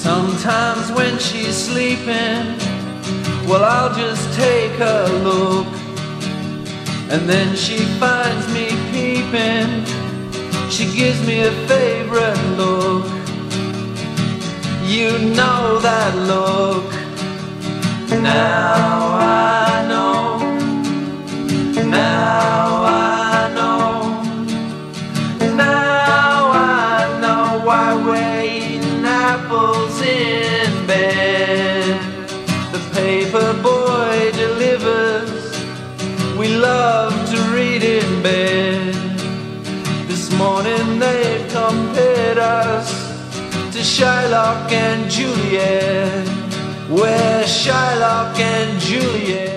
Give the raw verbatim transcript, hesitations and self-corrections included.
Sometimes when she's sleeping, well, I'll just take a look, and then she finds me peeping. She gives me a favorite look. You know that look. Now I know. Now I know. Now I know why we're eating apples in bed. The paper boy delivers. We love to read in bed. This morning they compared us to Shylock and Juliet. We're Shylock and Juliet.